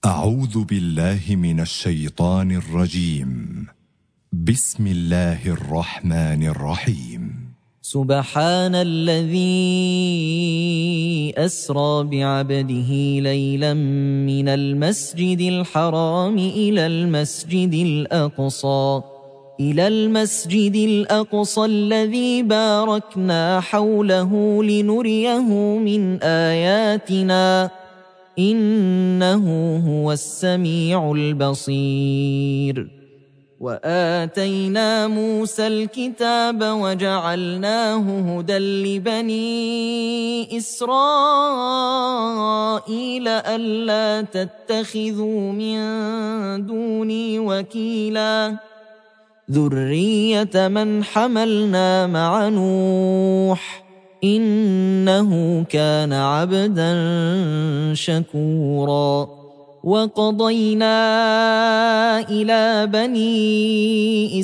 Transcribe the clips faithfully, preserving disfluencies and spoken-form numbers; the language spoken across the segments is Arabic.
أعوذ بالله من الشيطان الرجيم. بسم الله الرحمن الرحيم. سبحان الذي أسرى بعبده ليلا من المسجد الحرام إلى المسجد الأقصى إلى المسجد الأقصى الذي باركنا حوله لنريه من آياتنا إنه هو السميع البصير. وآتينا موسى الكتاب وجعلناه هدى لبني إسرائيل ألا تتخذوا من دوني وكيلا ذرية من حملنا مع نوح إنه كان عبدا شكورا. وقضينا إلى بني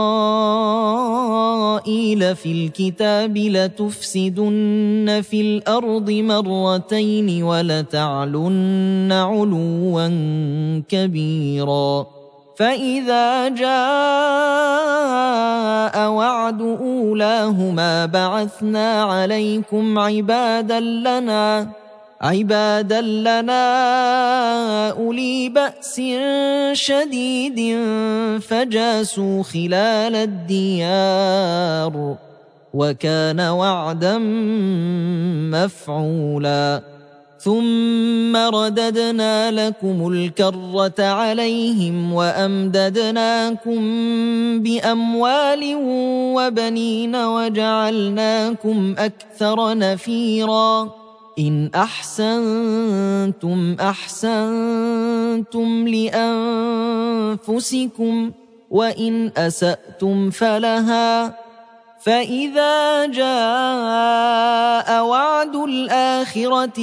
إسرائيل في الكتاب لتفسدن في الأرض مرتين ولتعلن علوا كبيرا. فإذا جاء وعد أولاهما بعثنا عليكم عبادا لنا عبادا لنا أولي بأس شديد فجاسوا خلال الديار وكان وعدا مفعولا. ثم رددنا لكم الكرة عليهم وأمددناكم بأموال وبنين وجعلناكم أكثر نفيرا. إن أحسنتم أحسنتم لأنفسكم وإن أسأتم فلها. فإذا جاء وعد الآخرة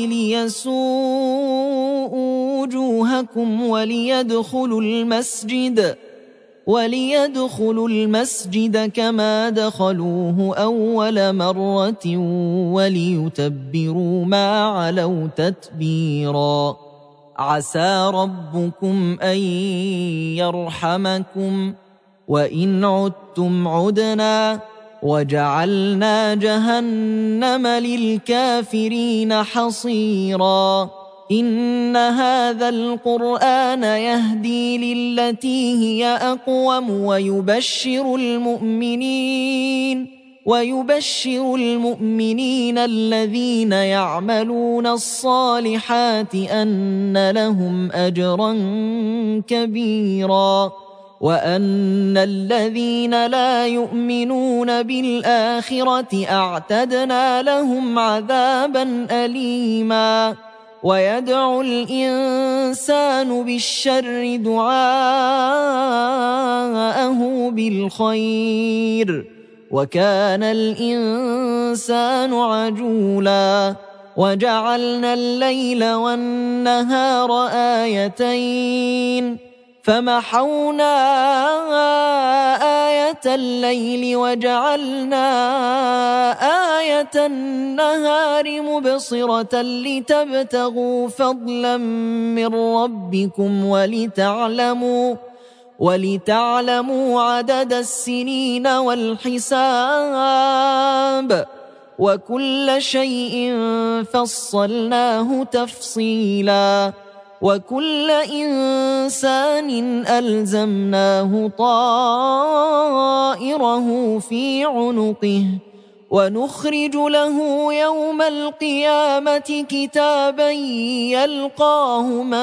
ليسوءوا وجوهكم وليدخلوا المسجد وليدخلوا المسجد كما دخلوه أول مرة وليتبروا ما علوا تتبيرا. عسى ربكم أن يرحمكم وإن عدتم عدنا وجعلنا جهنم للكافرين حصيرا. إن هذا القرآن يهدي للتي هي أقوم ويبشر المؤمنين ويبشر المؤمنين الذين يعملون الصالحات أن لهم أجرا كبيرا وأن الذين لا يؤمنون بالآخرة أعتدنا لهم عذابا أليما. ويدعو الإنسان بالشر دعاءه بالخير وكان الإنسان عجولا. وجعلنا الليل والنهار آيتين فمحونا آية الليل وجعلنا آية النهار مبصرة لتبتغوا فضلا من ربكم ولتعلموا ولتعلموا عدد السنين والحساب وكل شيء فصلناه تفصيلا. وكل إنسان ألزمناه طائره في عنقه ونخرج له يوم القيامة كتابا يلقاه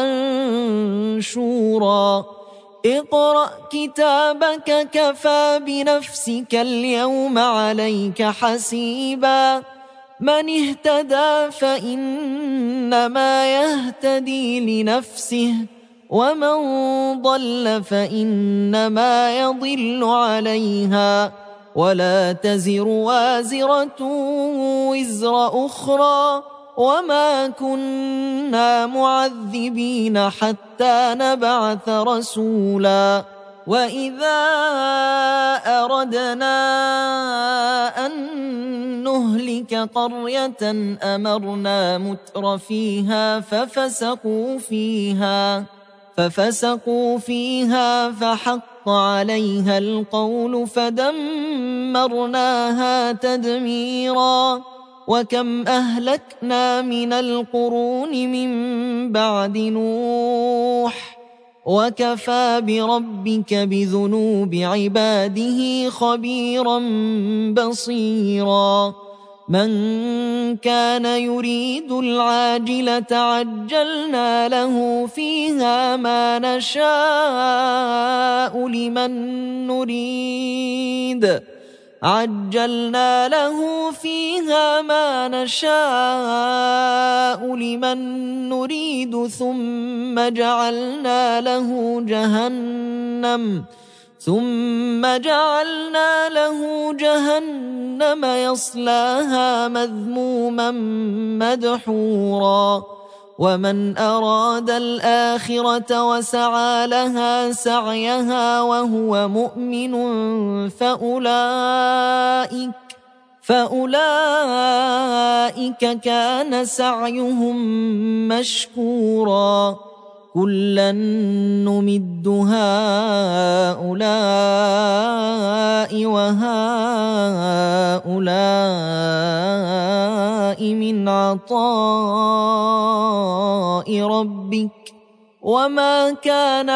منشورا. اقرأ كتابك كفى بنفسك اليوم عليك حسيبا. من اهتدى فإنما يهتدي لنفسه ومن ضل فإنما يضل عليها ولا تزر وازرة وزر أخرى وما كنا معذبين حتى نبعث رسولا. وإذا أردنا أن نهلك قرية أمرنا متر فيها ففسقوا فيها ففسقوا فيها فحق عليها القول فدمرناها تدميرا وكم أهلكنا من القرون من بعد نوح وكفى بربك بذنوب عباده خبيرا بصيرا من كان يريد العاجلة عجلنا له فيها ما نشاء لمن نريد عجلنا له فيها ما نشاء لمن نريد ثم جعلنا له جهنم ثم جعلنا له جهنم يصلاها مذموما مدحورا ومن أراد الآخرة وسعى لها سعيها وهو مؤمن فأولئك فأولئك كان سعيهم مشكورا كلا نمد هؤلاء وهؤلاء من عطاء ربك وما كان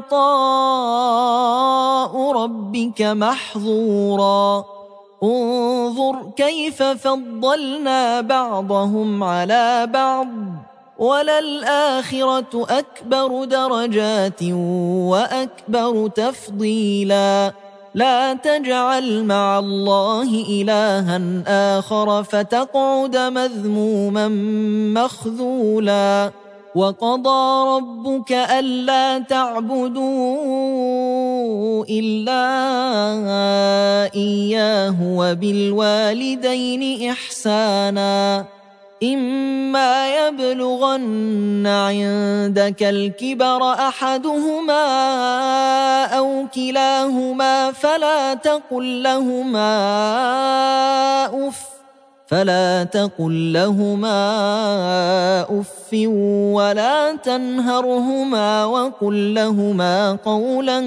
عطاء ربك محظورا انظر كيف فضلنا بعضهم على بعض وللآخرة أكبر درجات وأكبر تفضيلا لا تجعل مع الله إلها آخر فتقعد مذموما مخذولا وقضى ربك ألا تعبدوا إلا إياه وبالوالدين إحسانا إما يبلغن عندك الكبر أحدهما أو كلاهما فلا تقل لهما أف فلا تقل لهما أف ولا تنهرهما وقل لهما قولا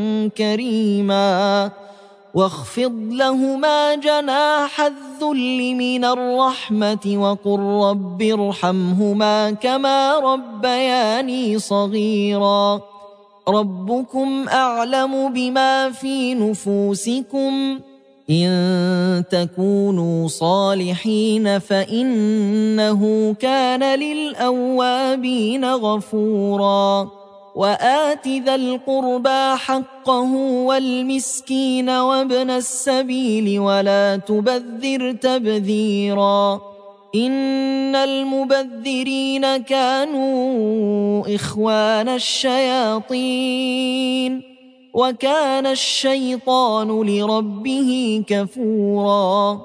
كريما واخفض لهما جناح الذل من الرحمة وقل رب ارحمهما كما ربياني صغيرا ربكم أعلم بما في نفوسكم إن تكونوا صالحين فإنه كان للأوابين غفورا وآت ذا القربى حقه والمسكين وابن السبيل ولا تبذر تبذيرا إن المبذرين كانوا إخوان الشياطين وكان الشيطان لربه كفورا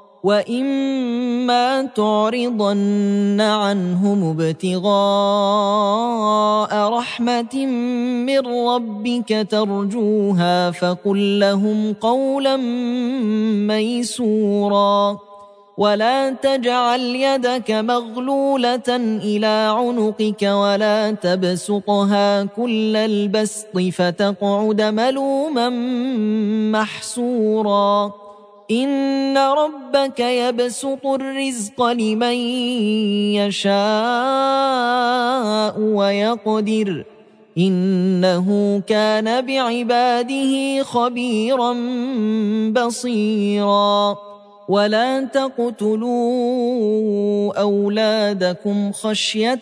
وإما تعرضن عنهم ابتغاء رحمة من ربك ترجوها فقل لهم قولا ميسورا ولا تجعل يدك مغلولة إلى عنقك ولا تبسطها كل البسط فتقعد ملوما محسورا إن ربك يبسط الرزق لمن يشاء ويقدر إنه كان بعباده خبيرا بصيرا ولا تقتلوا أولادكم خشية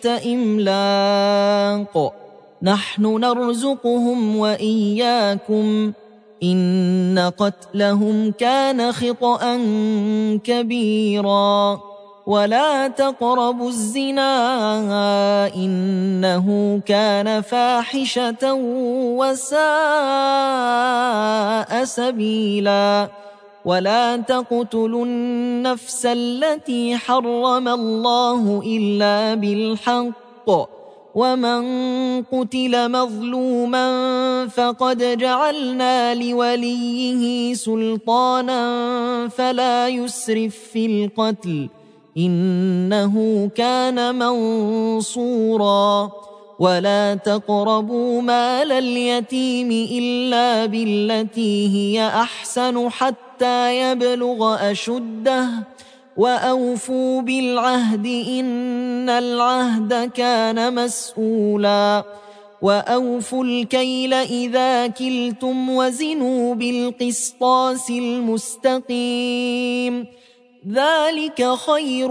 إملاق نحن نرزقهم وإياكم إن قتلهم كان خطأ كبيرا ولا تقربوا الزنا إنه كان فاحشة وساء سبيلا ولا تقتلوا النفس التي حرم الله إلا بالحق ومن قتل مظلوما فقد جعلنا لوليه سلطانا فلا يسرف في القتل إنه كان منصورا ولا تقربوا مال اليتيم إلا بالتي هي أحسن حتى يبلغ أشده وأوفوا بالعهد إن العهد كان مسؤولا وأوفوا الكيل إذا كلتم وزنوا بالقسطاس المستقيم ذلك خير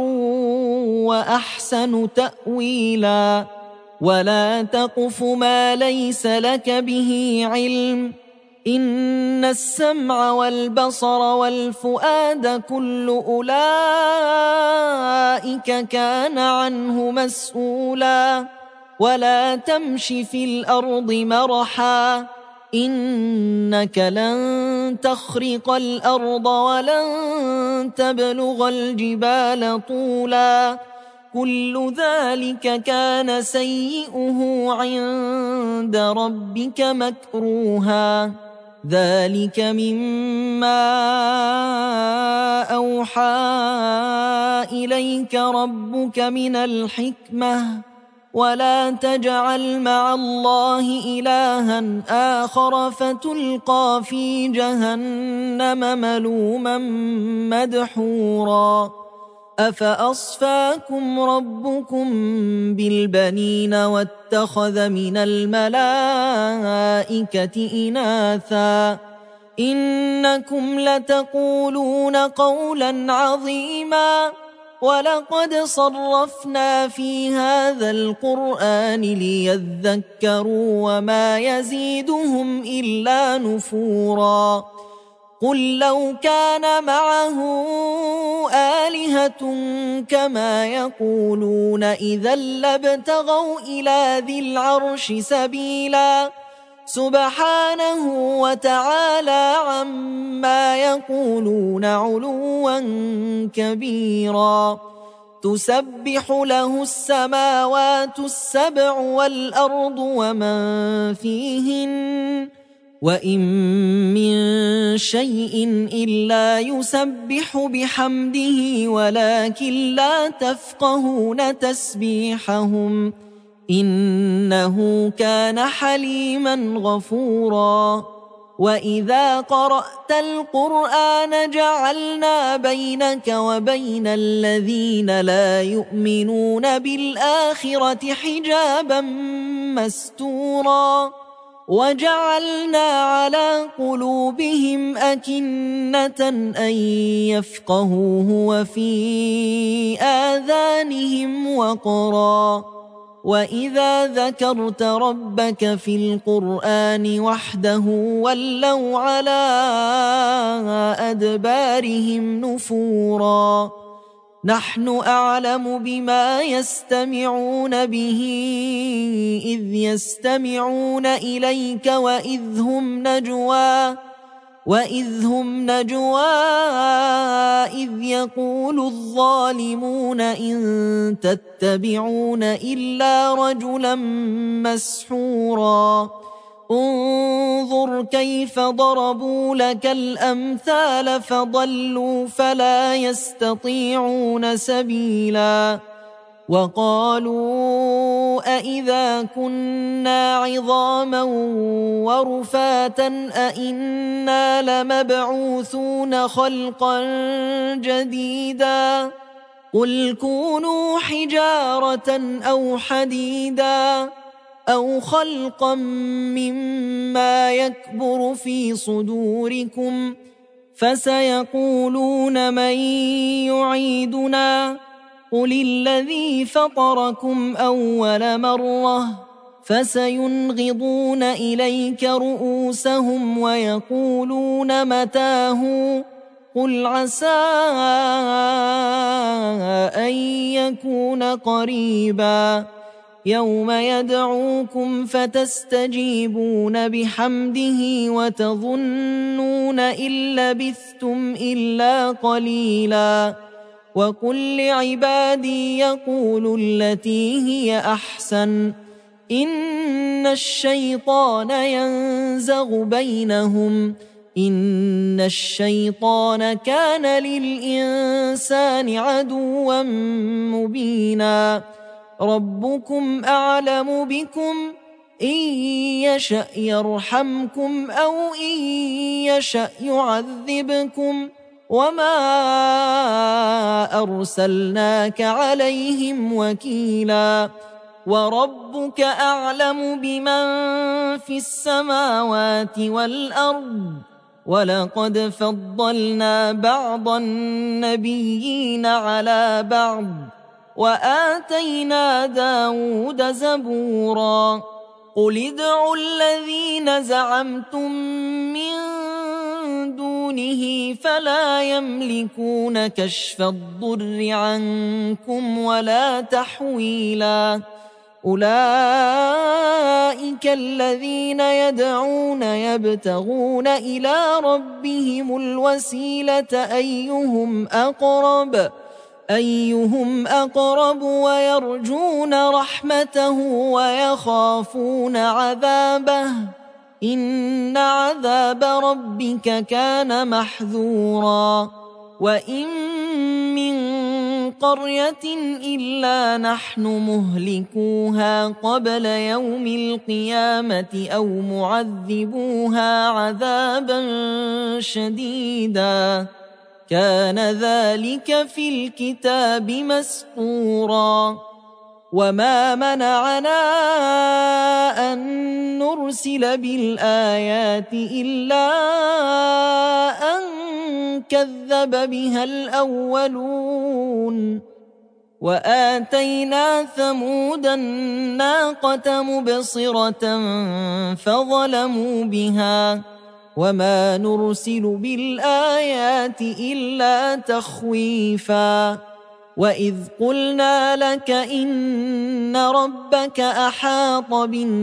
وأحسن تأويلا ولا تقف ما ليس لك به علم إن السمع والبصر والفؤاد كل أولئك كان عنه مسؤولا ولا تمش في الأرض مرحا إنك لن تخرق الأرض ولن تبلغ الجبال طولا كل ذلك كان سيئه عند ربك مكروها ذلك مما أوحى إليك ربك من الحكمة ولا تجعل مع الله إلها آخر فتلقى في جهنم ملوما مدحورا أفأصفاكم ربكم بالبنين واتخذ من الملائكة إناثا إنكم لتقولون قولا عظيما ولقد صرفنا في هذا القرآن ليذكروا وما يزيدهم إلا نفورا قل لو كان معه آلهة كما يقولون إذا لابتغوا إلى ذي العرش سبيلا سبحانه وتعالى عما يقولون علوا كبيرا تسبح له السماوات السبع والأرض ومن فيهن وإن من شيء إلا يسبح بحمده ولكن لا تفقهون تسبيحهم إنه كان حليما غفورا وإذا قرأت القرآن جعلنا بينك وبين الذين لا يؤمنون بالآخرة حجابا مستورا وجعلنا على قلوبهم أكنة أن يفقهوه وفي آذانهم وقرا وإذا ذكرت ربك في القرآن وحده ولوا على أدبارهم نفورا نحن أعلم بما يستمعون به إذ يستمعون إليك وإذ هم نجوى وإذ هم نجوى إذ يقول الظالمون إن تتبعون إلا رجلا مسحورا انظر كيف ضربوا لك الأمثال فضلوا فلا يستطيعون سبيلا وقالوا أئذا كنا عظاما ورفاتا أئنا لمبعوثون خلقا جديدا قل كونوا حجارة أو حديدا أو خلقا مما يكبر في صدوركم فسيقولون من يعيدنا قل الذي فطركم أول مرة فسينغضون إليك رؤوسهم ويقولون متاه قل عسى أن يكون قريبا يوم يدعوكم فتستجيبون بحمده وتظنون إن لبثتم إلا قليلا وقل لعبادي يقولوا التي هي أحسن إن الشيطان ينزغ بينهم إن الشيطان كان للإنسان عدوا مبينا ربكم أعلم بكم إن يشأ يرحمكم أو إن يشأ يعذبكم وما أرسلناك عليهم وكيلا وربك أعلم بمن في السماوات والأرض ولقد فضلنا بعض النبيين على بعض وآتينا داود زبورا قل ادعوا الذين زعمتم من دونه فلا يملكون كشف الضر عنكم ولا تحويلا أولئك الذين يدعون يبتغون إلى ربهم الوسيلة أيهم أقرب أيهم أقرب ويرجون رحمته ويخافون عذابه إن عذاب ربك كان محذورا وإن من قرية إلا نحن مهلكوها قبل يوم القيامة أو معذبوها عذابا شديدا كان ذلك في الكتاب مسطورا وما منعنا أن نرسل بالآيات إلا أن كذب بها الأولون وآتينا ثمود الناقة مبصرة فظلموا بها وما نرسل بالآيات إلا تخويفا وإذ قلنا لك إن ربك أحاط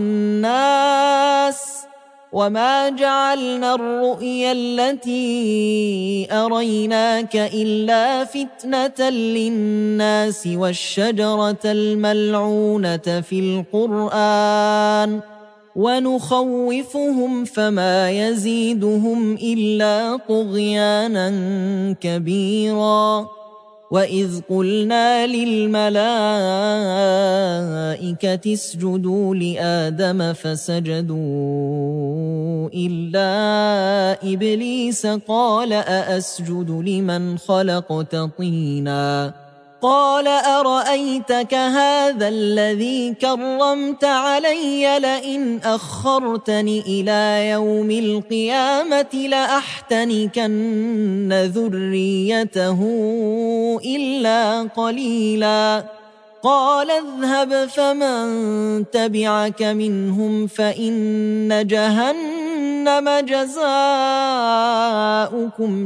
بالناس وما جعلنا الرؤيا التي أريناك إلا فتنة للناس والشجرة الملعونة في القرآن ونخوفهم فما يزيدهم إلا طغيانا كبيرا وإذ قلنا للملائكة اسجدوا لآدم فسجدوا إلا إبليس قال أأسجد لمن خلقت طينا قال أرأيتك هذا الذي كرمت علي لئن أخرتني إلى يوم القيامة لأحتنكن ذريته إلا قليلا قال اذهب فمن تبعك منهم فإن جهنم جزاؤكم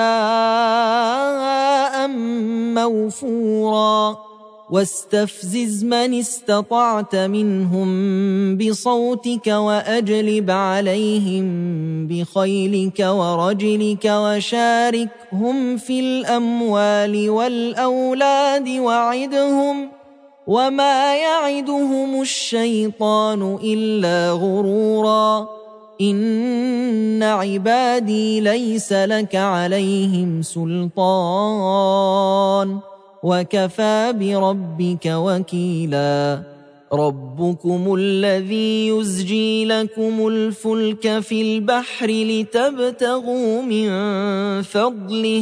جزاء موفورا واستفزز من استطعت منهم بصوتك وأجلب عليهم بخيلك ورجلك وشاركهم في الأموال والأولاد وعدهم وما يعدهم الشيطان إلا غرورا إن عبادي ليس لك عليهم سلطان وكفى بربك وكيلا ربكم الذي يزجي لكم الفلك في البحر لتبتغوا من فضله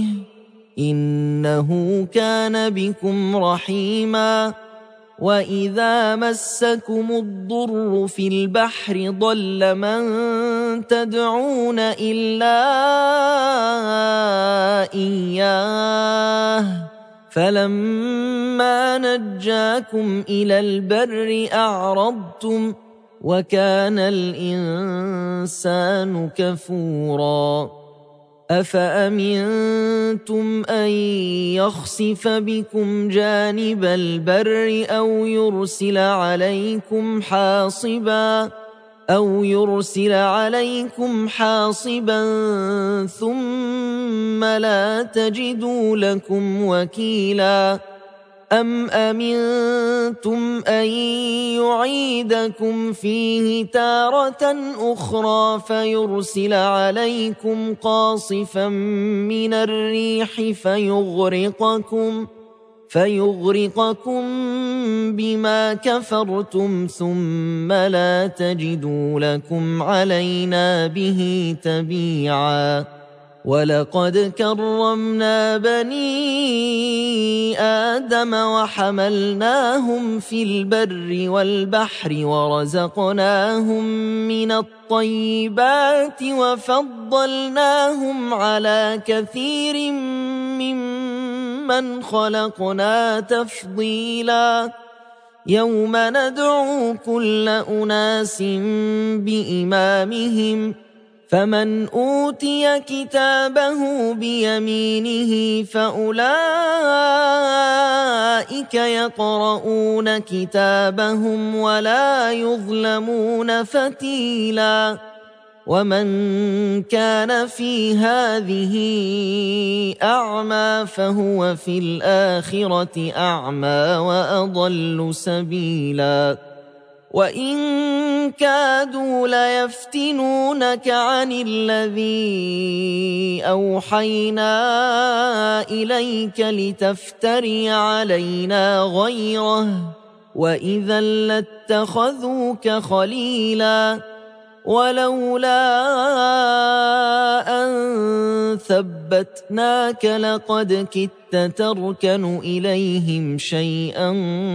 إنه كان بكم رحيما وإذا مسكم الضر في البحر ضل من تدعون إلا إياه فلما نجاكم إلى البر أعرضتم وكان الإنسان كفورا أفأمنتم أن يخسف بكم جانب البر أو يرسل عليكم حاصبا أو يرسل عليكم حاصبا ثم لا تجدوا لكم وكيلا أم أمنتم أن يعيدكم فيه تارة أخرى فيرسل عليكم قاصفا من الريح فيغرقكم فيغرقكم بما كفرتم ثم لا تجدوا لكم علينا به تبيعا. ولقد كرمنا بني آدم وحملناهم في البر والبحر ورزقناهم من الطيبات وفضلناهم على كثير ممن خلقنا تفضيلا. يوم ندعو كل أناس بإمامهم فمن أوتي كتابه بيمينه فأولئك يقرؤون كتابهم ولا يظلمون فتيلا. ومن كان في هذه أعمى فهو في الآخرة أعمى وأضل سبيلا. وإن كادوا ليفتنونك عن الذي أوحينا إليك لتفتري علينا غيره وإذا لاتخذوك خليلا. ولولا أن ثبتناك لقد كدت تركن إليهم شيئا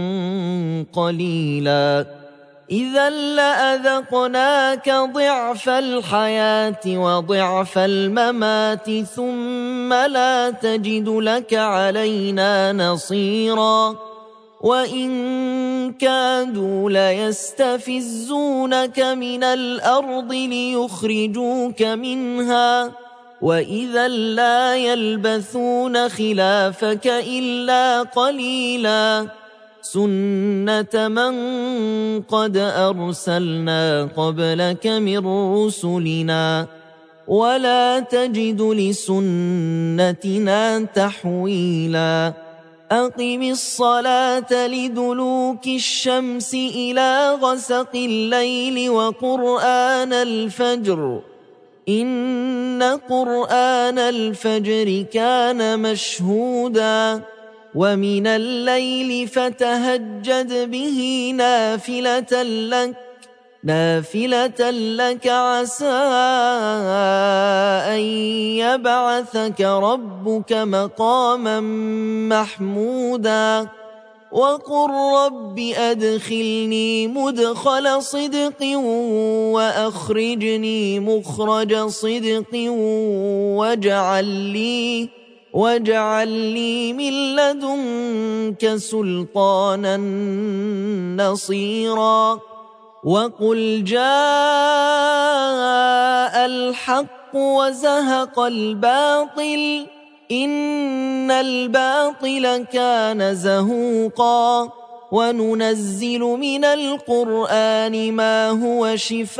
قليلا. إذا لأذقناك ضعف الحياة وضعف الممات ثم لا تجد لك علينا نصيرا. وإن كادوا ليستفزونك من الأرض ليخرجوك منها وإذا لا يلبثون خلافك إلا قليلا. سنة من قد أرسلنا قبلك من رسلنا ولا تجد لسنتنا تحويلا. أقم الصلاة لدلوك الشمس إلى غسق الليل وقرآن الفجر إن قرآن الفجر كان مشهودا. ومن الليل فتهجد به نافلة لك نافلة لك عسى أن يبعثك ربك مقاما محمودا. وقل رب أدخلني مدخل صدق وأخرجني مخرج صدق واجعل لي واجعل لي من لدنك سلطانا نصيرا. وقل جاء الحق وزهق الباطل إن الباطل كان زهوقا. وننزل من القرآن ما هو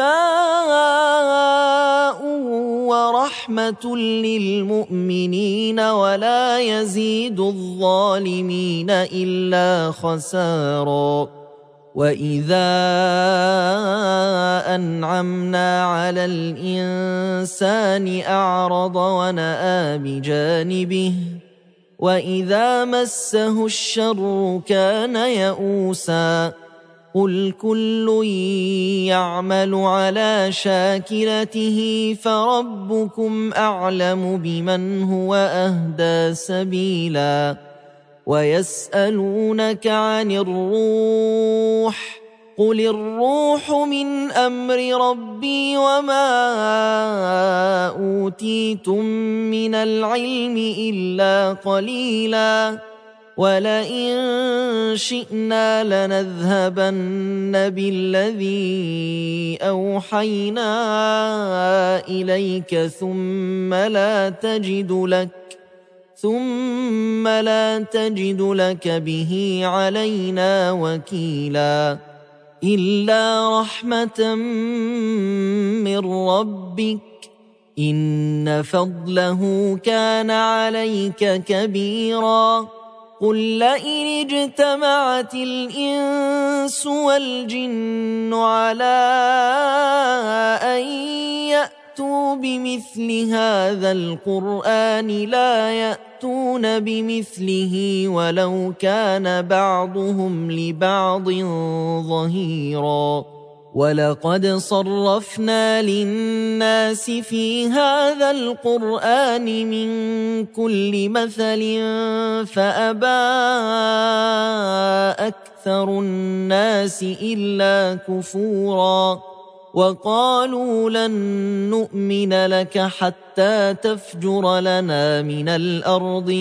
شفاء ورحمة للمؤمنين ولا يزيد الظالمين إلا خسارا. وإذا أنعمنا على الإنسان أعرض ونأى بجانبه وإذا مسه الشر كان يئوسا. قل كل يعمل على شاكلته فربكم أعلم بمن هو أهدى سبيلا. ويسألونك عن الروح قل الروح من أمر ربي وما أوتيتم من العلم إلا قليلا. ولئن شئنا لنذهبن بالذي أوحينا إليك ثم لا تجد لك ثم لا تجد لك به علينا وكيلا. إلا رحمة من ربك إن فضله كان عليك كبيرا. قل لئن اجتمعت الإنس والجن على أن يأتوا بمثل هذا القرآن لا يأتون يأتون بمثله ولو كان بعضهم لبعض ظهيرا ولقد صرفنا للناس في هذا القرآن من كل مثل فأبى أكثر الناس إلا كفورا وقالوا لن نؤمن لك حتى تفجر لنا من الأرض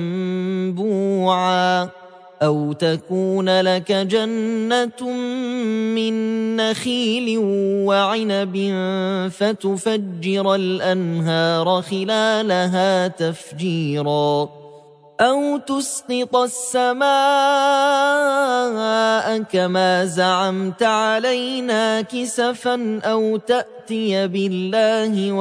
ينبوعا أو تكون لك جنة من نخيل وعنب فتفجر الأنهار خلالها تفجيرا أو تسقط السماء كما زعمت علينا كسفا أو تأتي بالله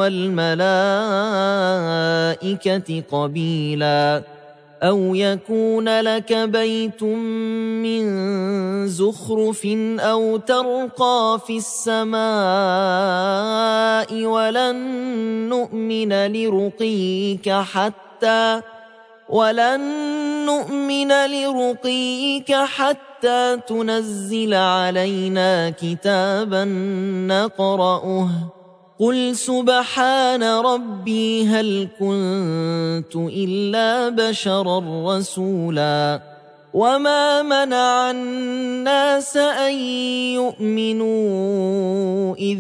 والملائكة قبيلا أو يكون لك بيت من زخرف أو ترقى في السماء ولن نؤمن لرقيك حتى ولن نؤمن لرقيك حتى تنزل علينا كتابا نقرأه قل سبحان ربي هل كنت إلا بشرا رسولا وما منع الناس أن يؤمنوا إذ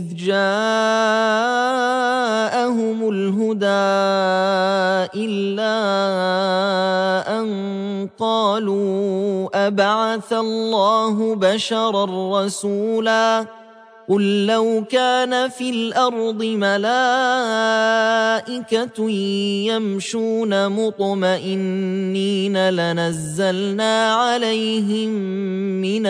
جاءهم الهدى إلا أن قالوا أبعث الله بشرا رسولا قل لو كان في الأرض ملائكة يمشون مطمئنين لنزلنا عليهم من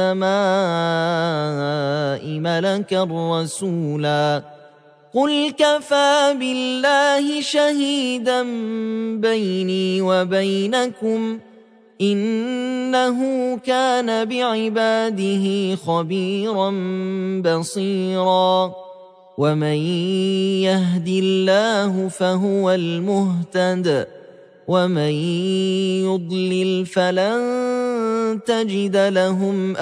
السماء ملكا رسولا قل كفى بالله شهيدا بيني وبينكم إنه كان بعباده خبيرا بصيرا ومن يهد الله فهو المهتد ومن يضلل فلن تجد لهم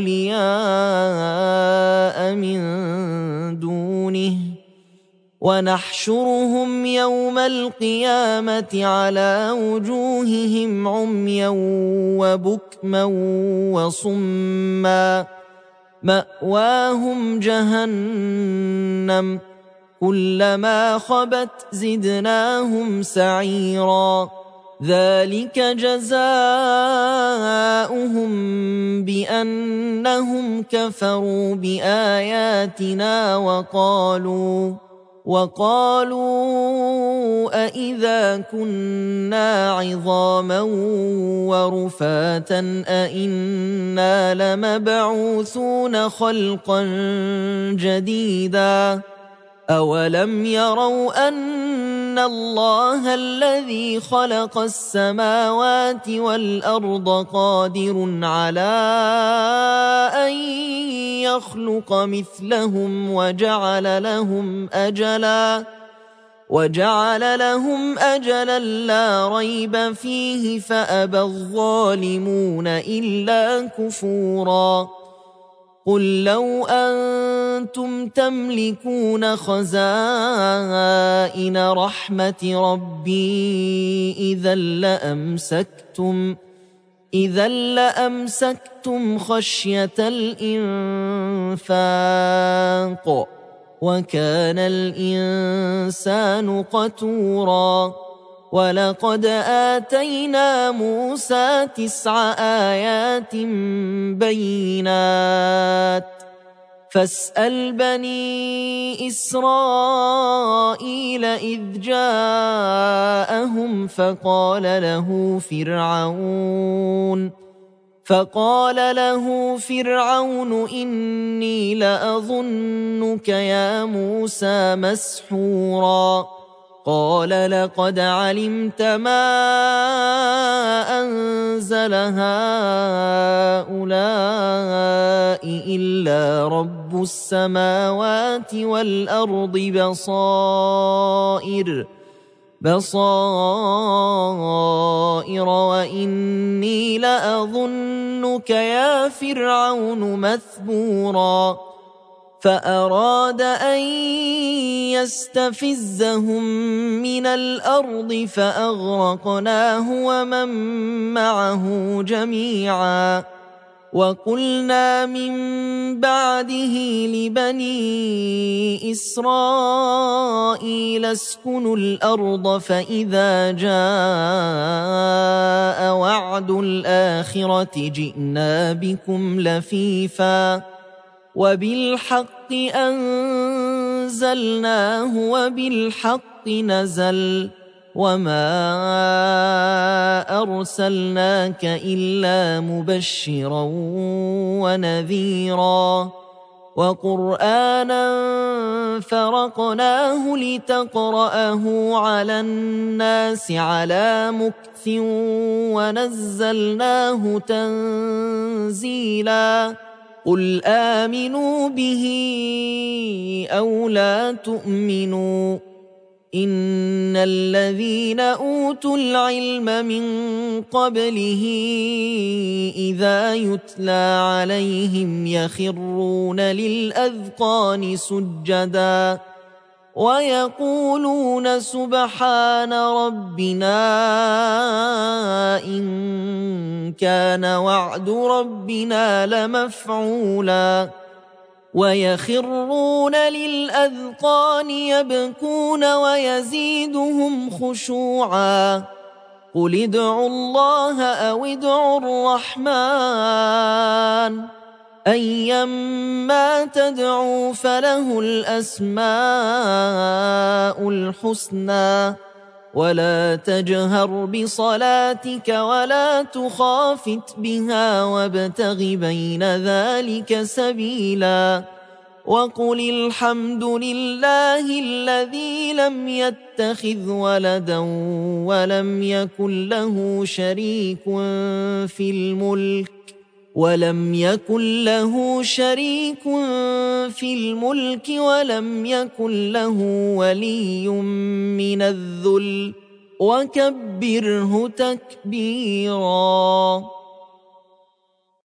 أولياء من دونه ونحشرهم يوم القيامة على وجوههم عميا وبكما وصما مأواهم جهنم كلما خبت زدناهم سعيرا ذلك جزاؤهم بأنهم كفروا بآياتنا وقالوا وقالوا أإذا كنا عظاما ورفاتا أإنا لمبعوثون خلقا جديدا أولم يروا أن الله الذي خلق السماوات والأرض قادر على أن يخلق مثلهم وجعل لهم أجلا وجعل لهم أجلا لا ريب فيه فأبى الظالمون إلا كفورا قل لو أنتم تملكون خزائن رحمة ربي إذا لأمسكتم إذا لأمسكتم خشية الإنفاق وكان الإنسان قتورا ولقد آتينا موسى تسع آيات بينات فاسأل بني إسرائيل إذ جاءهم فقال له فرعون فقال له فرعون إني لأظنك يا موسى مسحورا قال لقد علمت ما أنزل هؤلاء إلا رب السماوات والأرض بصائر بصائر وإني لأظنك يا فرعون مثبورا فأراد أن يستفزهم من الأرض فأغرقناه ومن معه جميعا وقلنا من بعده لبني إسرائيل اسكنوا الأرض فإذا جاء وعد الآخرة جئنا بكم لفيفا وبالحق أنزلناه وبالحق نزل وما أرسلناك إلا مبشرا ونذيرا وقرآنا فرقناه لتقرأه على الناس على مكث ونزلناه تنزيلا قل آمنوا به أو لا تؤمنوا إن الذين أوتوا العلم من قبله إذا يتلى عليهم يخرون للأذقان سجدا ويقولون سبحان ربنا إن كان وعد ربنا لمفعولا ويخرون للأذقان يبكون ويزيدهم خشوعا قل ادعوا الله أو ادعوا الرحمن أيما تدعوا فله الأسماء الحسنى ولا تجهر بصلاتك ولا تخافت بها وابتغ بين ذلك سبيلا وقل الحمد لله الذي لم يتخذ ولدا ولم يكن له شريك في الملك ولم يكن له شريك في الملك ولم يكن له ولي من الذل وكبره تكبيرا.